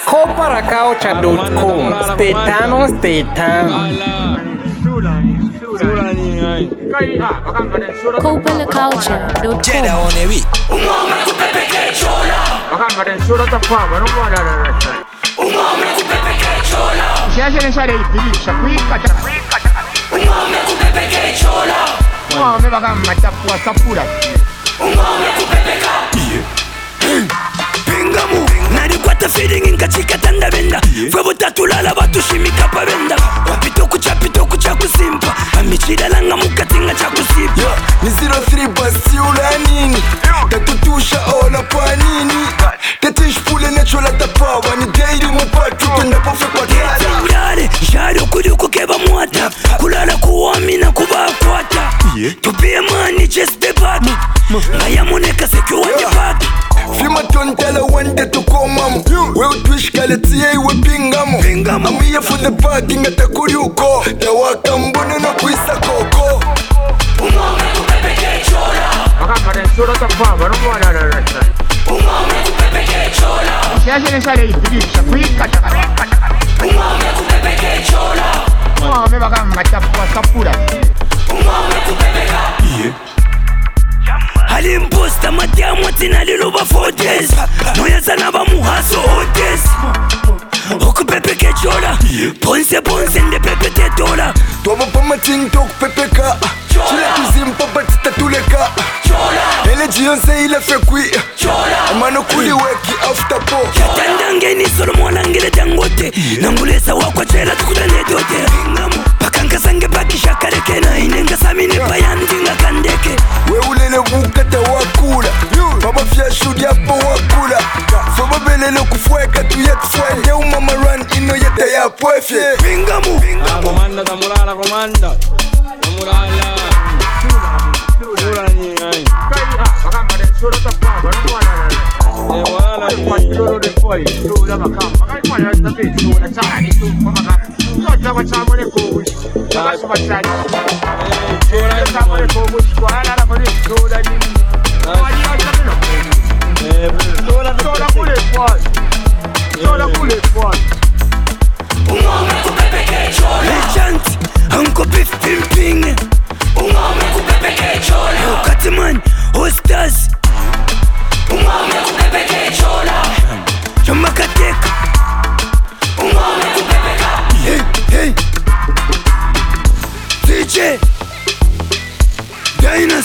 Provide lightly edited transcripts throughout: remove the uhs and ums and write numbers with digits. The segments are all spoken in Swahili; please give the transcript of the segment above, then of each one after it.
Coparacaucha.com. Stay tano, stay tano. Coparacaucha.com. Jeda on the beat. Umame kupepe kechola. Umame kupepe kechola. Umame kupepe kechola. Umame kupepe ka. Pingamu nalikwata feeling nkachika tandabenda fwe butatulala batushimika pabenda wapitoku cha kusimpa amichidalanga mukatinga cha kusipa ni 03 basi ula nini tatutusha ola pa nini tatishpule nechola tapawa ni daily mupatu tendapofe kwa kala urare jari ukuri keba mwata kulala kuwamina kubakwata tupie mani just the back ngayamoneka sekyo wanje back Fima tontala wande tukomamu Wewe tuishkale tiye iwe pingamu I'm here for the parking atakuri uko Tawaka mbone na kuisa koko Umame kupepe kechola. Umame kupepe kechola. Umame kupepe kechola. Umame kupepe ka. Alimposta matiamu tina liluba 4 days Moyeza na bamuhaso hotes Okupepe kechola. Ponse nde pepe tetola. Tuwa pama TikTok pepeka Chile kuzimpa batita tuleka Ele jiyonse ile fekwi Amano kuli weki after po Yatandangeni solo mwanangile jangote Nambulesa wakwa chela tukutane dote Pakanka sange bakisha kareke na inenga samine payandinga kandeke We ulele bukata wakula Baba fya shudi hapo wakula Soba belele kufweka tuyetufwende Umama run ino yeta ya pwefye Pingamu Comanda, tamurala, comanda. Tamurala. Umame kupepe kechola. Legend Uncle Beef Pimping. Umame kupepe kechola. Ukatiman Hostas. Umame kupepe kechola. Chomakateka. Umame kupepe ka. Hey DJ Dinas.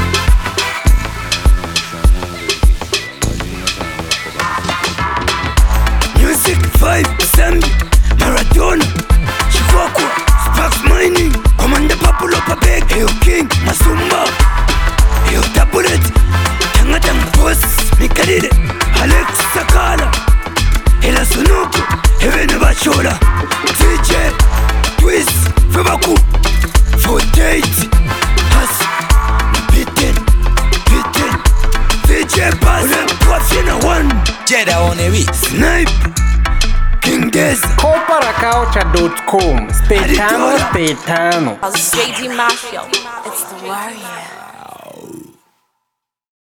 Music Vibe Sambi Maradona Chikwakwa Sparks Mining Commander Papulo Papek Eyo King Masumba Eyo Tabulet Tangatang Boss Mikarire Alex Sakala Ela Sunuku Evene Bachola DJ Twist Febaku 48 Has Bitten DJ Bass Wafina One Jeda on the beat. Snipe King Deza Coparacaucha.com. Stay tano, stay tano. JD Mafia. It's the warrior.